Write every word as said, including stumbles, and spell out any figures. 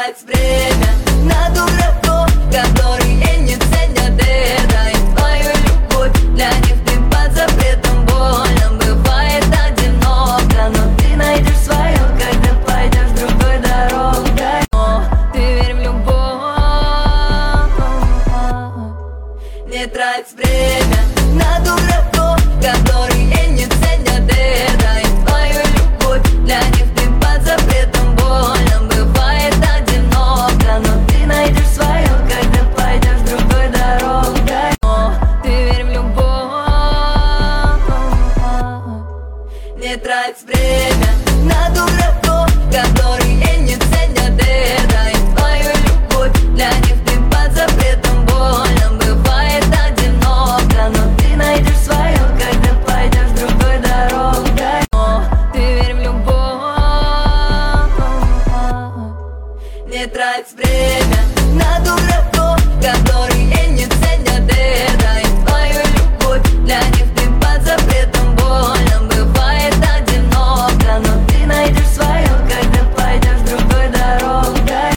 трать время на дураков, которые не ценят это и твою любовь. Для них ты под запретом, больно бывает одиноко, но ты найдешь свое, когда пойдешь другой дорогой. О, ты верь в любовь, не трать время на дураков, которые не ценят это и твою любовь. Для них ты под запретом, больно бывает одиноко, но ты найдешь свое, когда пойдешь другой дорогой. О, ты верь в любовь, не трать время на дураков, которые не ценят это и твою любовь. Для них ты под запретом, больно бывает одиноко, но ты найдешь свое, когда пойдешь другой дорогой. О, ты верь в любовь, не трать время на дураков, которые не ценят.